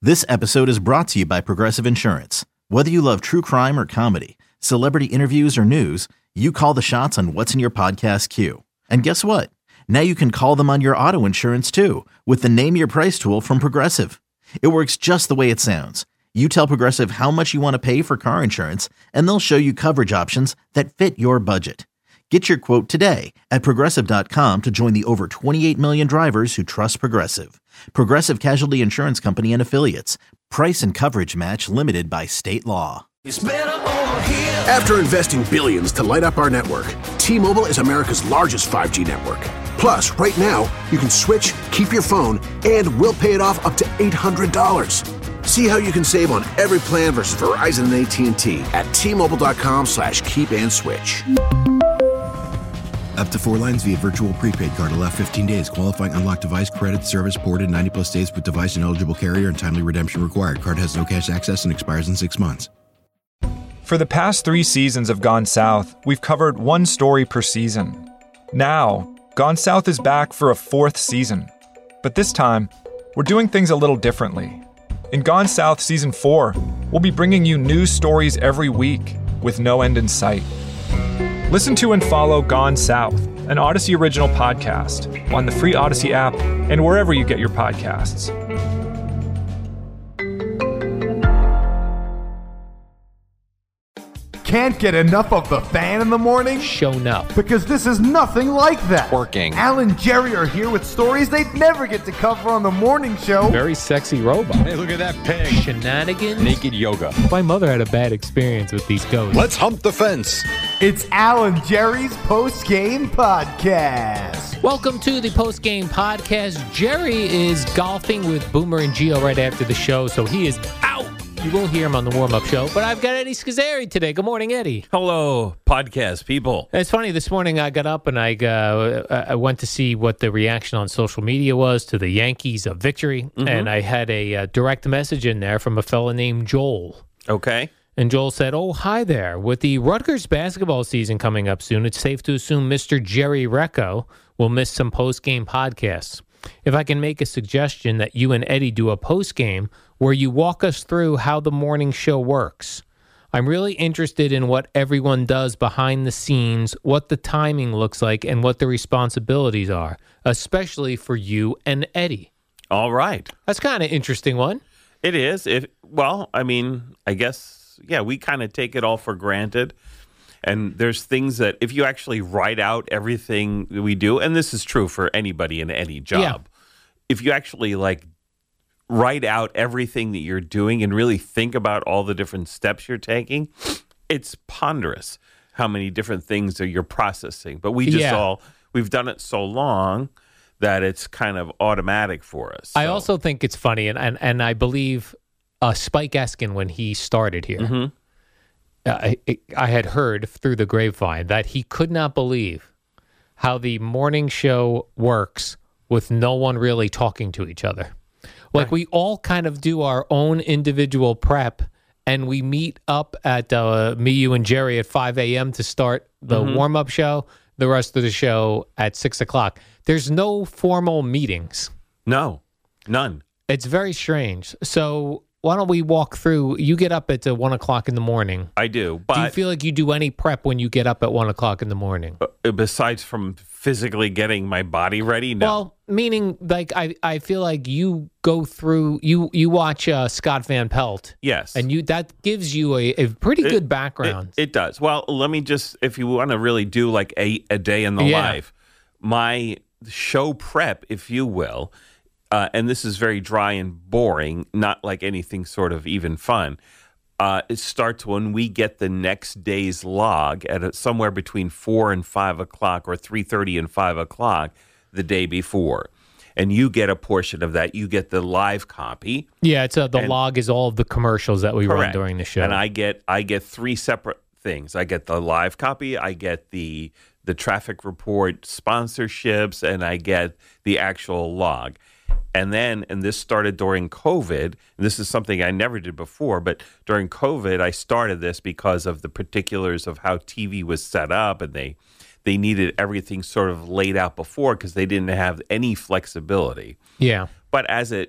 This episode is brought to you by Progressive Insurance. Whether you love true crime or comedy, celebrity interviews or news, you call the shots on what's in your podcast queue. And guess what? Now you can call them on your auto insurance too with the Name Your Price tool from Progressive. It works just the way it sounds. You tell Progressive how much you want to pay for car insurance, and they'll show you coverage options that fit your budget. Get your quote today at Progressive.com to join the over 28 million drivers who trust Progressive. Progressive Casualty Insurance Company and Affiliates. Price and coverage match limited by state law. It's better over here. After investing billions to light up our network, T-Mobile is America's largest 5G network. Plus, right now, you can switch, keep your phone, and we'll pay it off up to $800. See how you can save on every plan versus Verizon and AT&T at T-Mobile.com/keep-and-switch. Up to 4 lines via virtual prepaid card. Allow 15 days. Qualifying unlocked device credit service ported 90-plus days with device and eligible carrier and timely redemption required. Card has no cash access and expires in 6 months. For the past 3 seasons of Gone South, we've covered one story per season. Now, Gone South is back for a 4th season. But this time, we're doing things a little differently. In Gone South Season 4, we'll be bringing you new stories every week with no end in sight. Listen to and follow Gone South, an Odyssey original podcast, on the free Odyssey app and wherever you get your podcasts. Can't get enough of the fan in the morning? Shown up. Because this is nothing like that. Working. Al and Jerry are here with stories they'd never get to cover on the morning show. Very sexy robot. Hey, look at that pig. Shenanigans. Naked yoga. My mother had a bad experience with these ghosts. Let's hump the fence. It's Al and Jerry's post-game podcast. Welcome to the post-game podcast. Jerry is golfing with Boomer and Gio right after the show, so he is out. You won't hear him on the warm-up show, but I've got Eddie Scazzeri today. Good morning, Eddie. Hello, podcast people. It's funny, this morning I got up and I went to see what the reaction on social media was to the Yankees' victory, and I had a direct message in there from a fella named Joel. Okay. And Joel said, "Oh, hi there. With the Rutgers basketball season coming up soon, it's safe to assume Mr. Jerry Recco will miss some post-game podcasts. If I can make a suggestion that you and Eddie do a post-game where you walk us through how the morning show works. I'm really interested in what everyone does behind the scenes, what the timing looks like, and what the responsibilities are, especially for you and Eddie." All right. That's kind of interesting one. It is. I guess, we kind of take it all for granted. And there's things that if you actually write out everything we do, and this is true for anybody in any job, if you actually write out everything that you're doing and really think about all the different steps you're taking, it's ponderous how many different things that you're processing. But we've done it so long that it's kind of automatic for us. I also think it's funny, and I believe Spike Eskin, when he started here, I had heard through the grapevine that he could not believe how the morning show works with no one really talking to each other. Like, we all kind of do our own individual prep, and we meet up at me, you, and Jerry at 5 a.m. to start the warm-up show, the rest of the show at 6 o'clock. There's no formal meetings. No, none. It's very strange. So why don't we walk through? You get up at 1 o'clock in the morning. I do. But do you feel like you do any prep when you get up at 1 o'clock in the morning? Besides from physically getting my body ready? No. Well, meaning, I feel like you go through, you watch Scott Van Pelt. Yes. And that gives you a pretty good background. It does. Well, let me just, if you want to really do like a day in the life, my show prep, if you will, and this is very dry and boring, not like anything sort of even fun. It starts when we get the next day's log at somewhere between 4 and 5 o'clock or 3:30 and 5 o'clock the day before. And you get a portion of that. You get the live copy. Yeah, it's the log is all of the commercials that we run during the show. And I get 3 separate things. I get the live copy, I get the traffic report sponsorships, and I get the actual log. And this started during COVID, and this is something I never did before, but during COVID, I started this because of the particulars of how TV was set up, and they needed everything sort of laid out before because they didn't have any flexibility. Yeah. But as it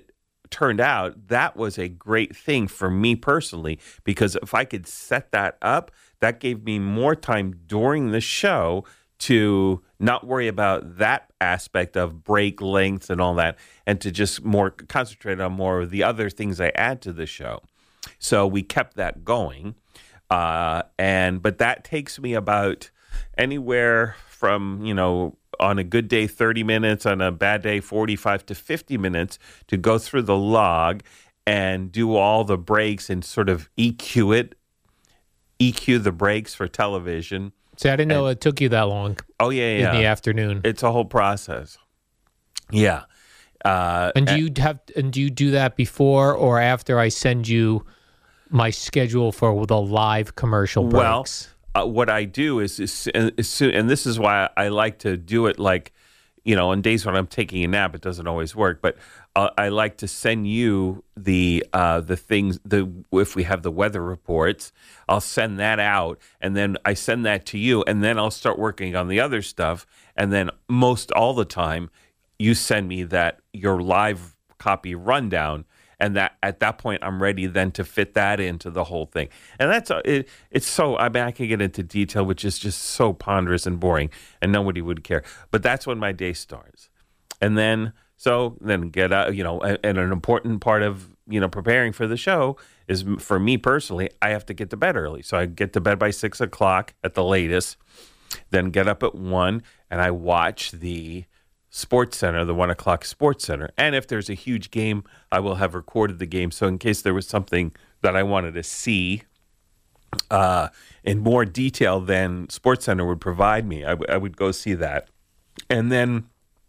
turned out, that was a great thing for me personally, because if I could set that up, that gave me more time during the show to not worry about that aspect of break lengths and all that, and to just more concentrate on more of the other things I add to the show. So we kept that going. But that takes me about anywhere from, on a good day, 30 minutes, on a bad day, 45 to 50 minutes to go through the log and do all the breaks and sort of EQ the breaks for television. See, I didn't know it took you that long. Oh, yeah. In the afternoon. It's a whole process. Yeah. And do you do that before or after I send you my schedule for the live commercial breaks? Well, what I do is and this is why I like to do it like, on days when I'm taking a nap, it doesn't always work, but I like to send you the things, if we have the weather reports, I'll send that out, and then I send that to you, and then I'll start working on the other stuff, and then most all the time, you send me your live copy rundown, and that at that point I'm ready then to fit that into the whole thing. And that's it's so, I can get into detail, which is just so ponderous and boring, and nobody would care. But that's when my day starts. And then get out, and an important part of, preparing for the show is, for me personally, I have to get to bed early. So I get to bed by 6 o'clock at the latest, then get up at 1, and I watch the Sports Center, the 1 o'clock Sports Center. And if there's a huge game, I will have recorded the game. So in case there was something that I wanted to see in more detail than Sports Center would provide me, I would go see that. And then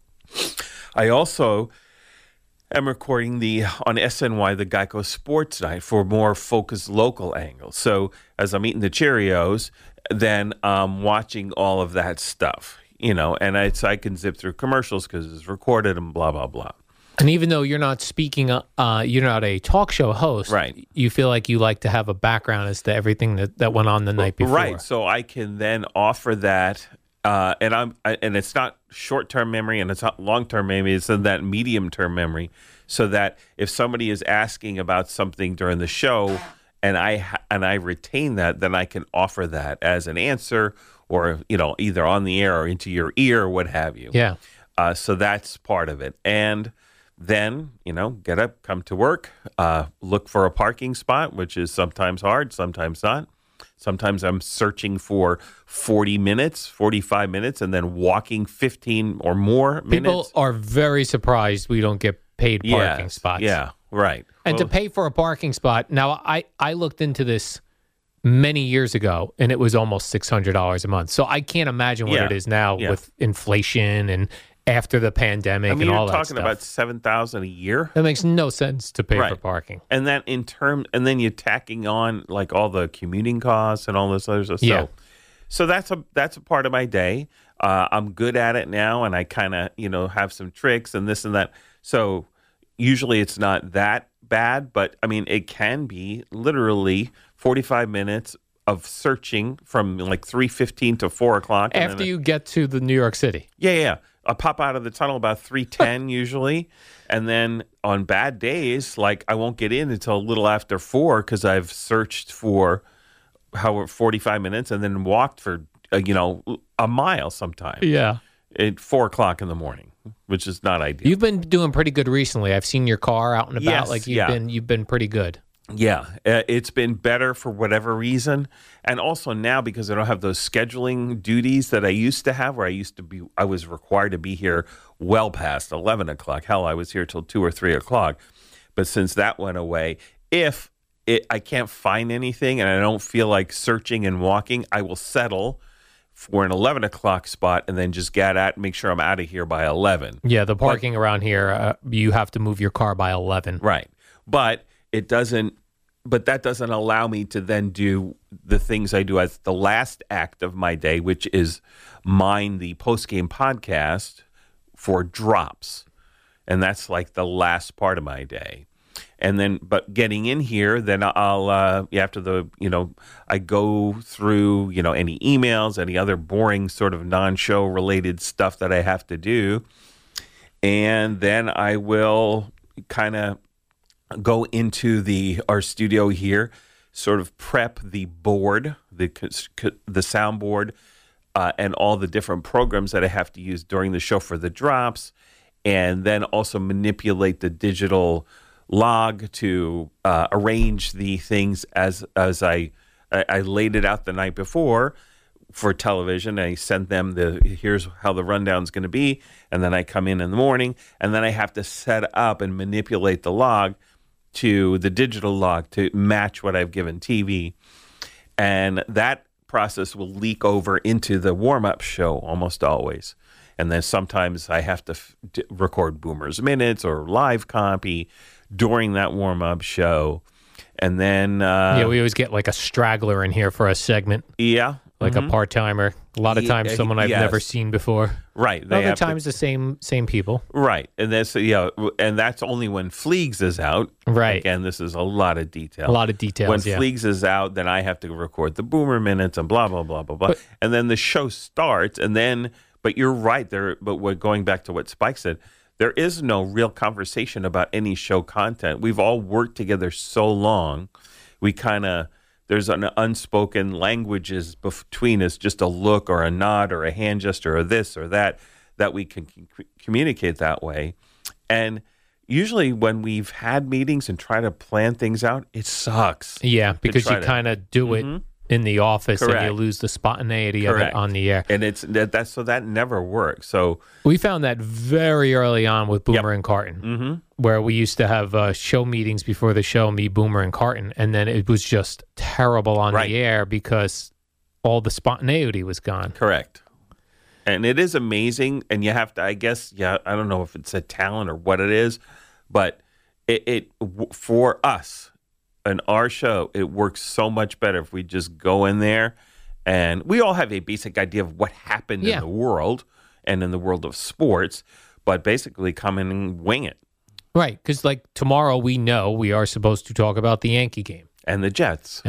I also am recording on SNY, the Geico Sports Night, for more focused local angles. So as I'm eating the Cheerios, then I'm watching all of that stuff. And I can zip through commercials because it's recorded and blah, blah, blah. And even though you're not speaking, you're not a talk show host, right? You feel like you like to have a background as to everything that went on the night before. Right, so I can then offer that, and it's not short-term memory and it's not long-term memory, it's in that medium-term memory, so that if somebody is asking about something during the show and I retain that, then I can offer that as an answer, or, either on the air or into your ear or what have you. Yeah. So that's part of it. And then, get up, come to work, look for a parking spot, which is sometimes hard, sometimes not. Sometimes I'm searching for 40 minutes, 45 minutes, and then walking 15 or more minutes. People are very surprised we don't get paid parking spots. Yeah, right. And to pay for a parking spot, now I looked into this many years ago, and it was almost $600 a month. So I can't imagine what it is now with inflation and after the pandemic and all that stuff. You're talking about $7,000 a year. That makes no sense to pay for parking. And then and then you're tacking on like all the commuting costs and all this other stuff. Yeah. So that's a part of my day. I'm good at it now, and I kind of have some tricks and this and that. So usually it's not that bad, but it can be literally 45 minutes of searching from like 3:15 to 4 o'clock. After you get to the New York City. Yeah. I pop out of the tunnel about 3:10 usually. And then on bad days, like I won't get in until a little after 4 because I've searched for 45 minutes and then walked for, a mile sometime. Yeah. At 4 o'clock in the morning, which is not ideal. You've been doing pretty good recently. I've seen your car out and about. Yes, You've been pretty good. Yeah, it's been better for whatever reason. And also now because I don't have those scheduling duties that I used to have, where I was required to be here well past 11 o'clock. Hell, I was here till 2 or 3 o'clock. But since that went away, if I can't find anything and I don't feel like searching and walking, I will settle for an 11 o'clock spot and then just make sure I'm out of here by 11. Yeah, the parking around here, you have to move your car by 11. Right. But that doesn't allow me to then do the things I do as the last act of my day, which is mine the post-game podcast for drops. And that's like the last part of my day. And then, but getting in here, then I'll, after I go through, any emails, any other boring sort of non-show related stuff that I have to do. And then I will kind of go into our studio here, sort of prep the board, the soundboard, and all the different programs that I have to use during the show for the drops, and then also manipulate the digital log to arrange the things as I laid it out the night before for television. I sent them here's how the rundown's going to be, and then I come in the morning, and then I have to set up and manipulate the log to the digital log to match what I've given TV. And that process will leak over into the warm-up show almost always. And then sometimes I have to record Boomer's Minutes or live copy during that warm-up show. And then... we always get like a straggler in here for a segment. Yeah. Like a part-timer. A lot of times someone I've never seen before. Right. Other times the same people. Right. And that's and that's only when Fleegs is out. Right. Again, this is a lot of detail. A lot of details, When Fleegs is out, then I have to record the Boomer Minutes and blah, blah, blah, blah, blah. And then the show starts, and then, but you're right there, but we're going back to what Spike said, there is no real conversation about any show content. We've all worked together so long, there's an unspoken languages between us, just a look or a nod or a hand gesture or this or that we can communicate that way. And usually when we've had meetings and try to plan things out, it sucks. Yeah, because you kind of do it in the office. Correct. And you lose the spontaneity of it on the air. And that never works. So we found that very early on with Boomer and Carton, where we used to have show meetings before the show, me, Boomer, and Carton, and then it was just terrible on the air because all the spontaneity was gone. Correct. And it is amazing, and you have to, I guess, I don't know if it's a talent or what it is, but it for us, in our show, it works so much better if we just go in there, and we all have a basic idea of what happened in the world and in the world of sports, but basically come in and wing it. Right, because like tomorrow we know we are supposed to talk about the Yankee game. And the Jets.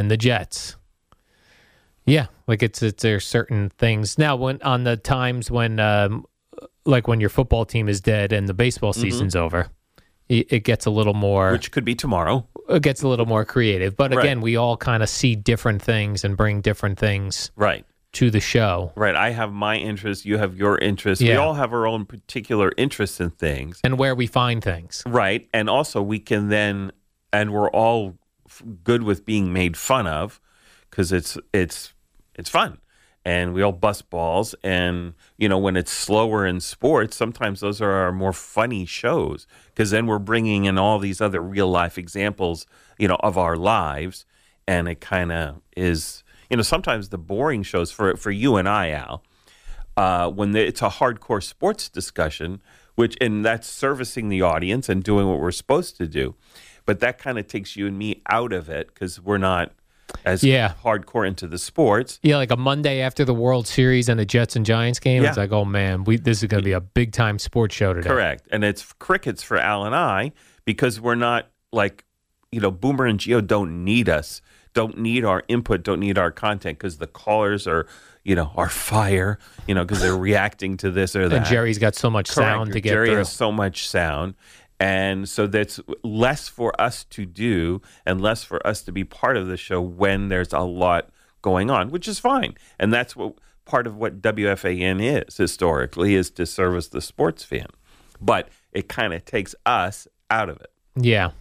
Yeah, like there's certain things. Now, when on the times when, like when your football team is dead and the baseball season's over, it gets a little more... Which could be tomorrow. It gets a little more creative. But again, we all kind of see different things and bring different things to the show. Right. I have my interest. You have your interest. We all have our own particular interests in things. And where we find things. Right. And also we can then... And we're all good with being made fun of because it's fun. And we all bust balls. And, when it's slower in sports, sometimes those are our more funny shows because then we're bringing in all these other real life examples, of our lives. And it kind of is, sometimes the boring shows for you and I, Al, when it's a hardcore sports discussion, and that's servicing the audience and doing what we're supposed to do. But that kind of takes you and me out of it because we're not as hardcore into the sports. Yeah, like a Monday after the World Series and the Jets and Giants game, it's like, oh man, this is going to be a big time sports show today. Correct. And it's crickets for Al and I because we're not like, Boomer and Gio don't need us, don't need our input, don't need our content because the callers are, are fire, because they're reacting to this or that. And Jerry's got so much sound to get Jerry through. has so much sound. And so that's less for us to do and less for us to be part of the show when there's a lot going on, which is fine. And that's what part of what WFAN is historically, is to service the sports fan. But it kind of takes us out of it. Yeah.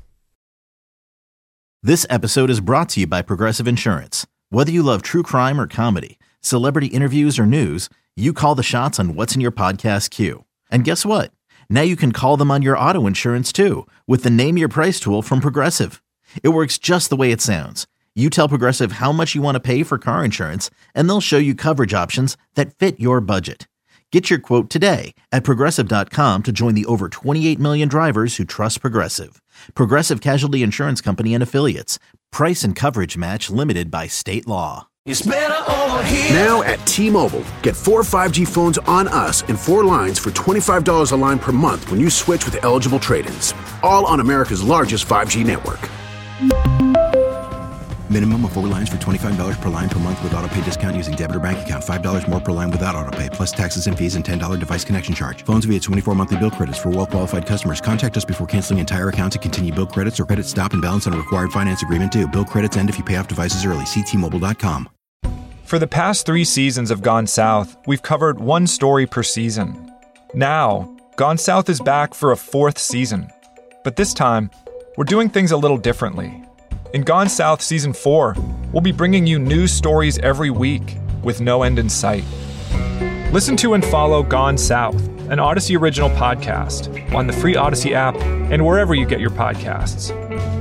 This episode is brought to you by Progressive Insurance. Whether you love true crime or comedy, celebrity interviews or news, you call the shots on what's in your podcast queue. And guess what? Now you can call them on your auto insurance too with the Name Your Price tool from Progressive. It works just the way it sounds. You tell Progressive how much you want to pay for car insurance, and they'll show you coverage options that fit your budget. Get your quote today at Progressive.com to join the over 28 million drivers who trust Progressive. Progressive Casualty Insurance Company and Affiliates. Price and coverage match limited by state law. It's better over here. Now at T-Mobile, get 4 5G phones on us and 4 lines for $25 a line per month when you switch with eligible trade-ins. All on America's largest 5G network. Minimum of 4 lines for $25 per line per month with auto pay discount using debit or bank account. $5 more per line without auto pay, plus taxes and fees and $10 device connection charge. Phones via 24 monthly bill credits for well-qualified customers. Contact us before canceling entire account to continue bill credits or credit stop and balance on required finance agreement due. Bill credits end if you pay off devices early. See T-Mobile.com. For the past 3 seasons of Gone South, we've covered one story per season. Now, Gone South is back for a 4th season. But this time, we're doing things a little differently. In Gone South Season 4, we'll be bringing you news stories every week with no end in sight. Listen to and follow Gone South, an Odyssey original podcast, on the free Odyssey app and wherever you get your podcasts.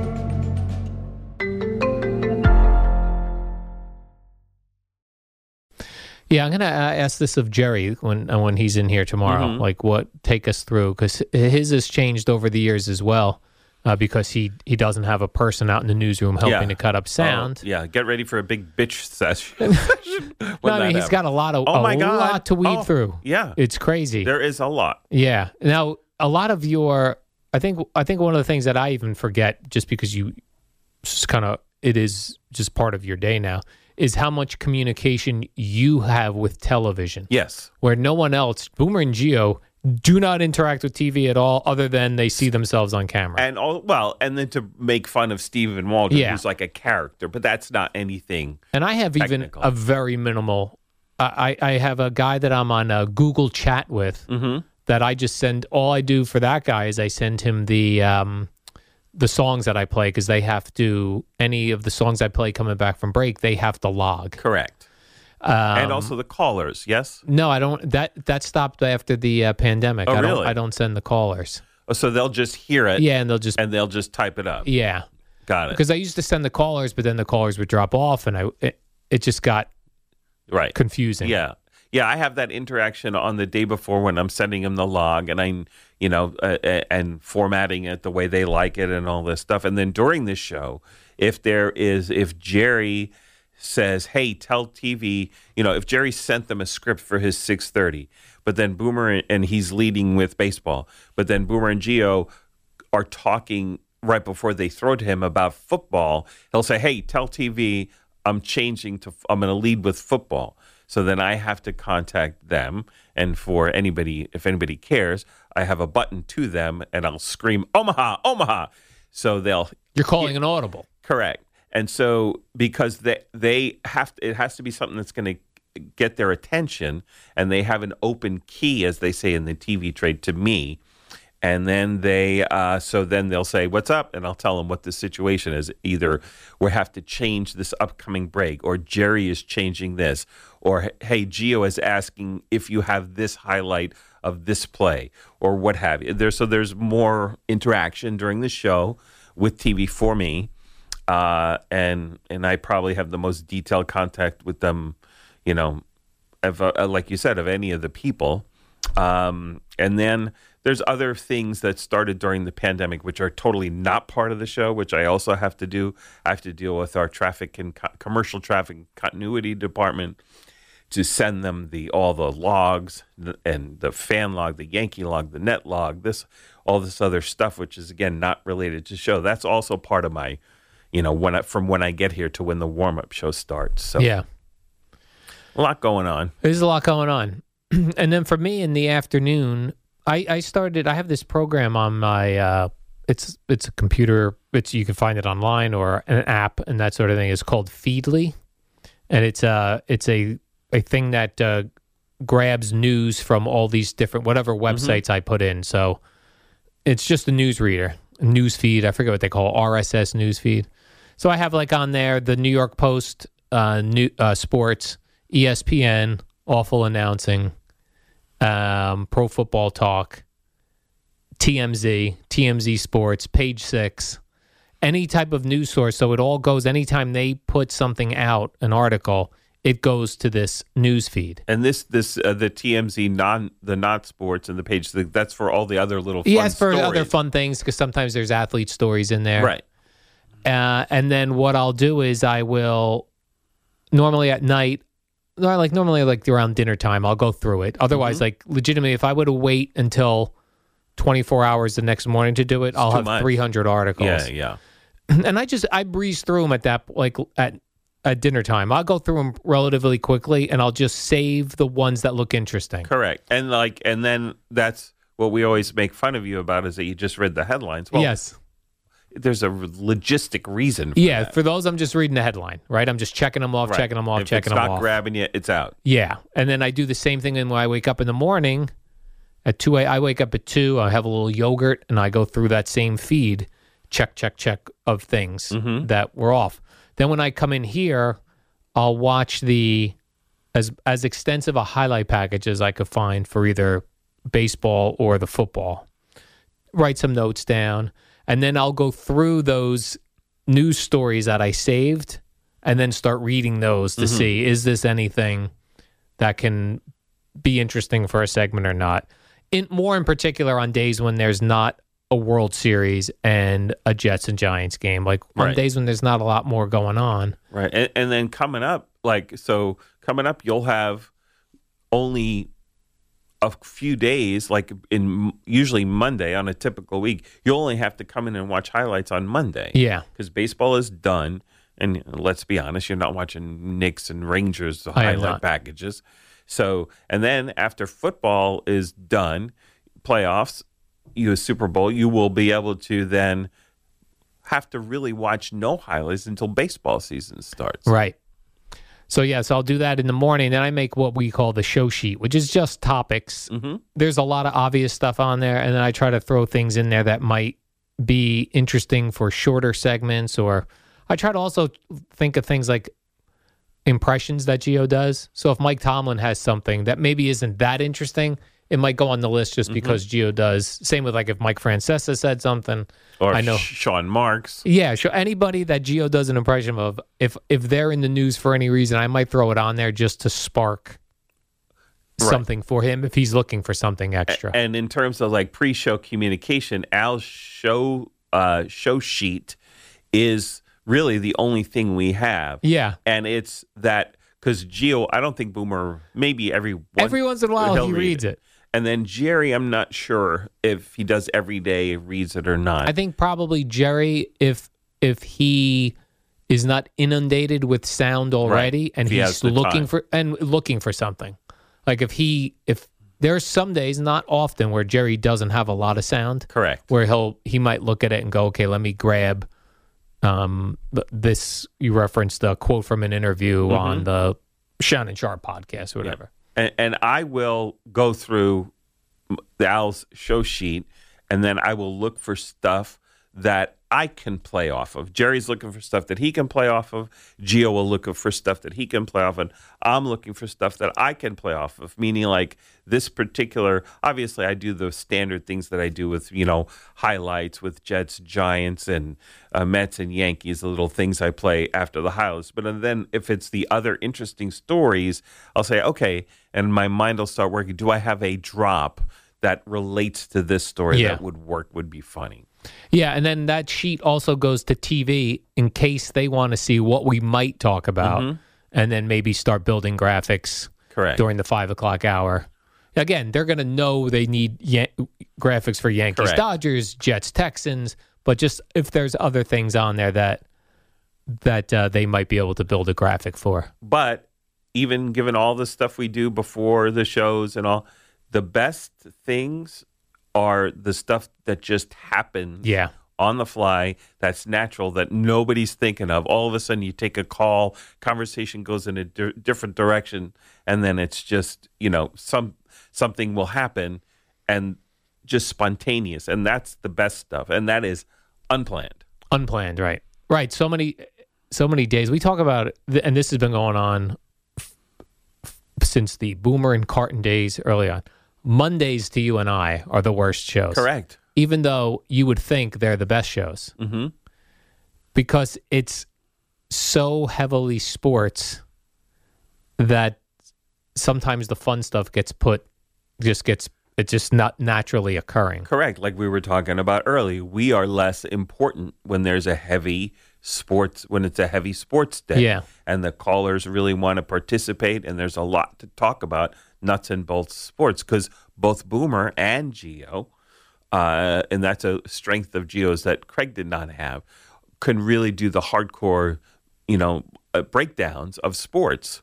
Yeah, I'm going to ask this of Jerry when he's in here tomorrow. Like, take us through, because his has changed over the years as well. Because he doesn't have a person out in the newsroom helping to cut up sound. Get ready for a big bitch session. He's got a lot to weed through. Yeah, it's crazy. There is a lot. Yeah. Now, a lot of your, I think one of the things that I even forget, just because it is just part of your day now, is how much communication you have with television. Yes, where no one else, Boomer and Gio, do not interact with TV at all, other than they see themselves on camera. And then to make fun of Stephen Waldron, who's like a character, but that's not anything. And I have technical. Even a very minimal. I have a guy that I'm on a Google Chat with that I just send. All I do for that guy is I send him the songs that I play, because they have to. Any of the songs I play coming back from break, they have to log. Correct. And also the callers, yes? No, I don't. That stopped after the pandemic. Oh, really? I don't send the callers. Oh, so they'll just hear it. Yeah, and they'll just type it up. Yeah, got it. Because I used to send the callers, but then the callers would drop off, and it just got confusing. Yeah. I have that interaction on the day before when I'm sending them the log, and and formatting it the way they like it and all this stuff. And then during this show, if Jerry says, hey, tell TV, if Jerry sent them a script for his 6:30, but then Boomer, and he's leading with baseball, but then Boomer and Gio are talking right before they throw to him about football, he'll say, hey, tell TV, I'm going to lead with football. So then I have to contact them, and if anybody cares, I have a button to them, and I'll scream, Omaha, Omaha. So You're calling an audible. Correct. And so, because it has to be something that's going to get their attention, and they have an open key, as they say in the TV trade, to me. And then they'll say, what's up? And I'll tell them what the situation is. Either we have to change this upcoming break, or Jerry is changing this, or, hey, Gio is asking if you have this highlight of this play, or what have you. There's more interaction during the show with TV for me. And I probably have the most detailed contact with them, like you said, of any of the people. And then there's other things that started during the pandemic, which are totally not part of the show, which I also have to do. I have to deal with our traffic and commercial traffic continuity department to send them all the logs and the fan log, the Yankee log, the net log, all this other stuff, which is, again, not related to show. That's also part of my, from when I get here to when the warm-up show starts. So yeah, a lot going on. There's a lot going on. And then for me in the afternoon, I have this program on my, it's a computer, you can find it online or an app and that sort of thing. It's called Feedly. And it's a thing that grabs news from all these different, whatever websites I put in. So it's just a news reader, a news feed. I forget what they call it, RSS news feed. So I have on there the New York Post, sports, ESPN, awful announcing, Pro Football Talk, TMZ Sports, Page 6, any type of news source. So it all goes, anytime they put something out, an article, it goes to this news feed. And the TMZ, the not sports, and the Page, that's for all the other little fun for stories. Other fun things, because sometimes there's athlete stories in there. Right. And then what I'll do is I will, normally at night, normally around dinner time, I'll go through it. Otherwise, legitimately, if I were to wait until 24 hours the next morning to do it, I'll have 300 articles. Yeah. And I breeze through them at dinner time. I'll go through them relatively quickly, and I'll just save the ones that look interesting. Correct. And then that's what we always make fun of you about, is that you just read the headlines. Well, Yes. there's a logistic reason for that. For those, I'm just reading the headline, right? I'm just checking them off, Right. checking them off, If checking them it's not off. grabbing you, it's out. Yeah. And then I do the same thing when I wake up in the morning at 2 a.m. I wake up at 2, I have a little yogurt, and I go through that same feed, check of things that were off. Then when I come in here, I'll watch as extensive a highlight package as I could find for either baseball or the football. Write some notes down, and then I'll go through those news stories that I saved and then start reading those to see, is this anything that can be interesting for a segment or not? More in particular on days when there's not a World Series and a Jets and Giants game, on Right. days when there's not a lot more going on. Right. And then coming up, you'll have only a few days, usually Monday on a typical week, you'll only have to come in and watch highlights on Monday. Yeah. Because baseball is done. And let's be honest, you're not watching Knicks and Rangers I am highlight not. packages. So, and then after football is done, playoffs, Super Bowl, you will be able to then have to really watch no highlights until baseball season starts. Right. So I'll do that in the morning. Then I make what we call the show sheet, which is just topics. There's a lot of obvious stuff on there, and then I try to throw things in there that might be interesting for shorter segments, or I try to also think of things like impressions that Gio does. So if Mike Tomlin has something that maybe isn't that interesting, it might go on the list just because Gio does. Same with if Mike Francesa said something. Or I know. Sean Marks. Yeah, sure. Anybody that Gio does an impression of, if they're in the news for any reason, I might throw it on there just to spark something for him if he's looking for something extra. And in terms of pre-show communication, Al's show sheet is really the only thing we have. Yeah. And it's that because Gio, I don't think Boomer, maybe every once in a while he'll he read reads it. And then Jerry, I'm not sure if he does every day, reads it or not. I think probably Jerry, if he is not inundated with sound already, and If he has he's the looking time. looking for something, if there's some days, not often, where Jerry doesn't have a lot of sound. Correct. Where he might look at it and go, okay, let me grab this. You referenced a quote from an interview on the Shannon Sharp podcast or whatever. And I will go through Al's show sheet, and then I will look for stuff that I can play off of. Jerry's looking for stuff that he can play off of. Gio will look for stuff that he can play off of. I'm looking for stuff that I can play off of, meaning this particular, obviously I do the standard things that I do with, highlights with Jets, Giants, and Mets and Yankees, the little things I play after the highlights. But then if it's the other interesting stories, I'll say, okay, and my mind will start working. Do I have a drop that relates to this story that would work, would be funny? Yeah, and then that sheet also goes to TV in case they want to see what we might talk about, and then maybe start building graphics during the 5 o'clock hour. Again, they're going to know they need graphics for Yankees, Dodgers, Jets, Texans, but just if there's other things on there that they might be able to build a graphic for. But even given all the stuff we do before the shows and all, the best things are the stuff that just happens on the fly, that's natural, that nobody's thinking of. All of a sudden you take a call, conversation goes in a different direction, and then it's just, something will happen and just spontaneous. And that's the best stuff. And that is unplanned. Unplanned, right. Right. So many days. We talk about it, and this has been going on since the Boomer and Carton days early on. Mondays to you and I are the worst shows. Correct. Even though you would think they're the best shows. Mm-hmm. Because it's so heavily sports that sometimes the fun stuff it's just not naturally occurring. Correct. Like we were talking about early, we are less important when there's a heavy sports, when it's a heavy sports day. Yeah. And the callers really want to participate, and there's a lot to talk about, nuts and bolts sports, because both Boomer and Gio, and that's a strength of Gio's that Craig did not have, can really do the hardcore, breakdowns of sports.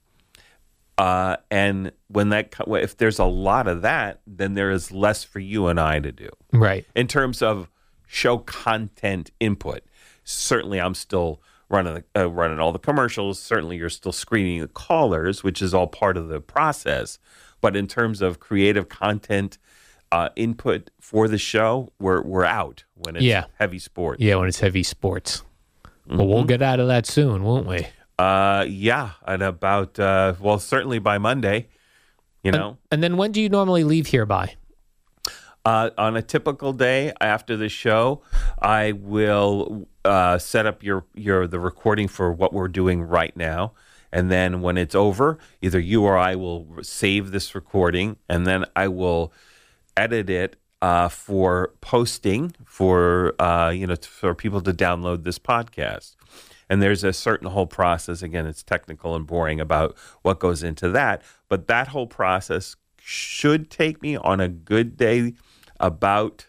And if there's a lot of that, then there is less for you and I to do. Right. In terms of show content input, certainly I'm still running all the commercials. Certainly you're still screening the callers, which is all part of the process. But in terms of creative content input for the show, we're out when it's heavy sports. Yeah, when it's heavy sports. But we'll get out of that soon, won't we? And about certainly by Monday, And then when do you normally leave here by? On a typical day after the show, I will set up the recording for what we're doing right now, and then when it's over, either you or I will save this recording, and then I will edit it for posting for people to download this podcast. And there's a certain whole process. Again, it's technical and boring about what goes into that. But that whole process should take me on a good day about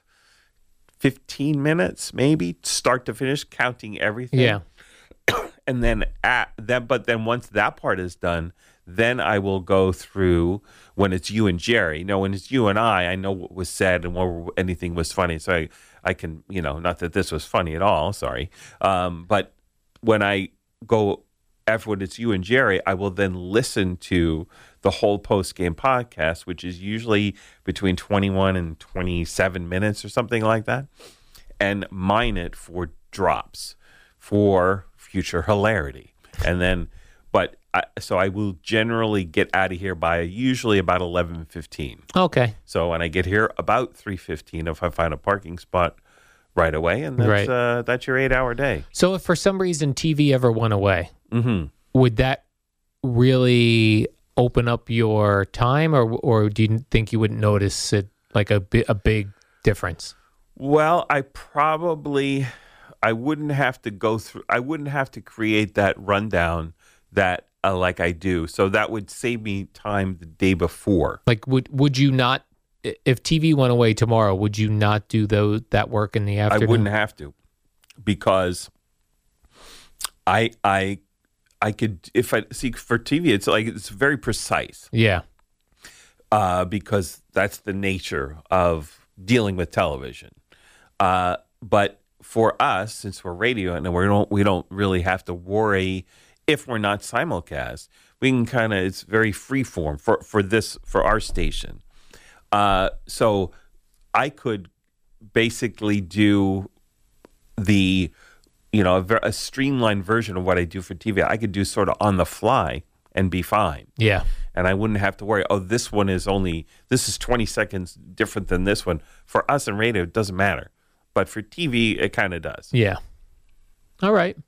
15 minutes, maybe, start to finish, counting everything. Yeah. And then once that part is done, then I will go through when it's you and Jerry. When it's you and I know what was said and anything was funny. So I can, not that this was funny at all, sorry. But when I go after when it's you and Jerry, I will then listen to the whole post-game podcast, which is usually between 21 and 27 minutes or something like that, and mine it for drops for future hilarity. And then, so I will generally get out of here by usually about 11:15. Okay. So when I get here about 3:15, if I find a parking spot right away, and that's your 8-hour day. So if for some reason TV ever went away, would that really open up your time, or do you think you wouldn't notice it like a big difference? Well, I wouldn't have to go through. I wouldn't have to create that rundown that like I do. So that would save me time the day before. Like, would you not? If TV went away tomorrow, would you not do that work in the afternoon? I wouldn't have to, because I could, if I see for TV, it's very precise. Yeah. Because that's the nature of dealing with television. But for us, since we're radio and we don't really have to worry if we're not simulcast. We can it's very free form for our station. So I could basically do a streamlined version of what I do for TV. I could do sort of on the fly and be fine. Yeah. And I wouldn't have to worry, this is 20 seconds different than this one. For us in radio, it doesn't matter. But for TV, it kind of does. Yeah. All right.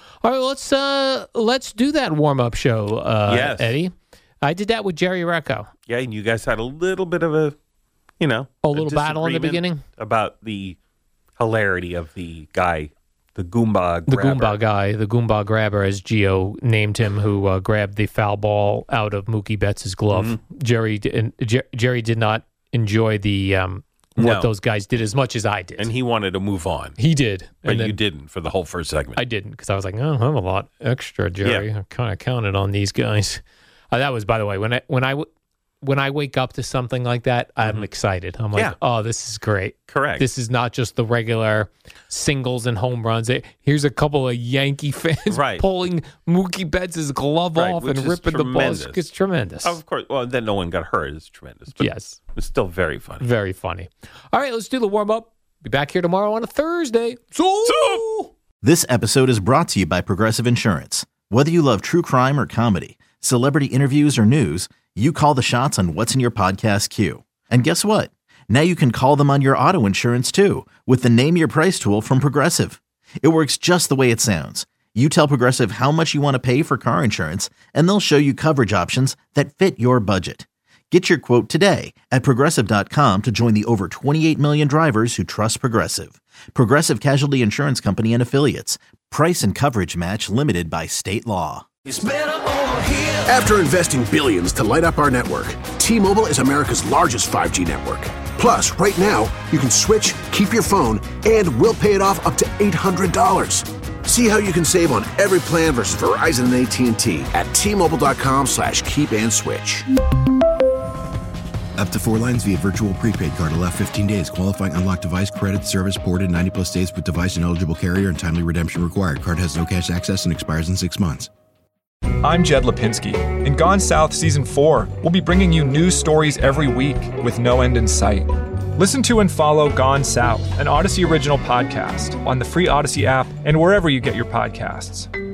Let's do that warm-up show, yes. Eddie. I did that with Jerry Recco. Yeah, and you guys had a little bit of a little battle in the beginning about the hilarity of the guy, the Goomba grabber. The Goomba guy, the Goomba grabber, as Gio named him, who grabbed the foul ball out of Mookie Betts' glove. Mm-hmm. Jerry did not enjoy what those guys did as much as I did. And he wanted to move on. He did. But you didn't for the whole first segment. I didn't, because I was like, I don't have a lot extra, Jerry. Yeah. I kind of counted on these guys. That was, by the way, when I wake up to something like that, I'm excited. I'm like, oh, this is great. Correct. This is not just the regular singles and home runs. Here's a couple of Yankee fans pulling Mookie Betts' glove off and ripping the ball. It's tremendous. Of course. Well, then no one got hurt. It's tremendous. But yes. It's still very funny. Very funny. All right, let's do the warm-up. Be back here tomorrow on a Thursday. So This episode is brought to you by Progressive Insurance. Whether you love true crime or comedy, celebrity interviews or news, you call the shots on what's in your podcast queue. And guess what? Now you can call them on your auto insurance too with the Name Your Price tool from Progressive. It works just the way it sounds. You tell Progressive how much you want to pay for car insurance, and they'll show you coverage options that fit your budget. Get your quote today at Progressive.com to join the over 28 million drivers who trust Progressive. Progressive Casualty Insurance Company and Affiliates. Price and coverage match limited by state law. After investing billions to light up our network, T-Mobile is America's largest 5G network. Plus, right now, you can switch, keep your phone, and we'll pay it off up to $800. See how you can save on every plan versus Verizon and AT&T at T-Mobile.com/keep-and-switch. Up to 4 lines via virtual prepaid card. Allow 15 days. Qualifying unlocked device credit service ported 90-plus days with device and eligible carrier and timely redemption required. Card has no cash access and expires in 6 months. I'm Jed Lipinski. In Gone South Season 4, we'll be bringing you news stories every week with no end in sight. Listen to and follow Gone South, an Odyssey original podcast, on the free Odyssey app and wherever you get your podcasts.